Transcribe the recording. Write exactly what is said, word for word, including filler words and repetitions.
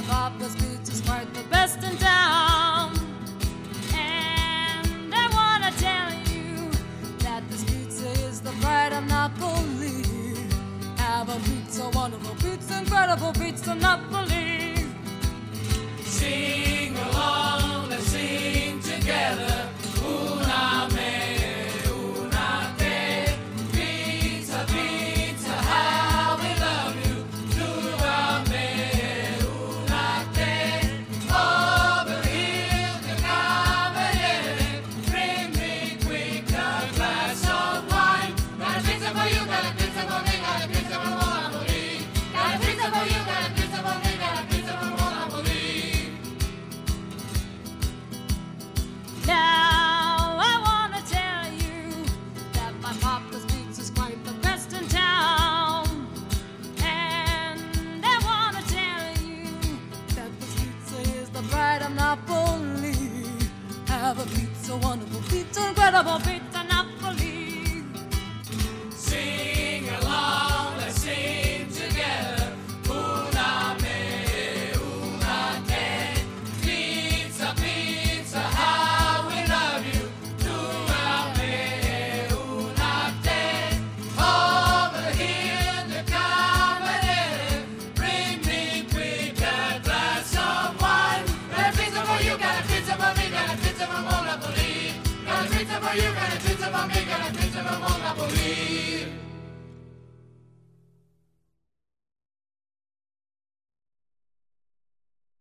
my papa's pizza's quite the best in town. And I wanna tell you that this pizza is the pride of Napoli. Have a pizza, wonderful pizza, incredible pizza, Napoli. Sing along, let's sing together. Una me, una te. Pizza, pizza, how we love you. Una me, una te. Over here, the cameriere. Bring me quick a glass of wine. Got a pizza for you, got a pizza for me, got a pizza for Napoli. Got a pizza for you, got a pizza for me, got a pizza for Napoli. Now I wanna tell you that my papa's pizza's quite the best in town. And I wanna tell you that this pizza is the pride of Napoli. Have a pizza, wonderful pizza, incredible pizza, Napoli. Sing along, let's sing together. Una me, una te. Pizza, pizza, how we love you. Una me, una te. Over here, the cameriere. Bring me quick a glass of wine. Got a pizza for you, got a pizza for me, got a pizza for Napoli. Got a pizza for you, got a pizza for me, got a pizza for Napoli.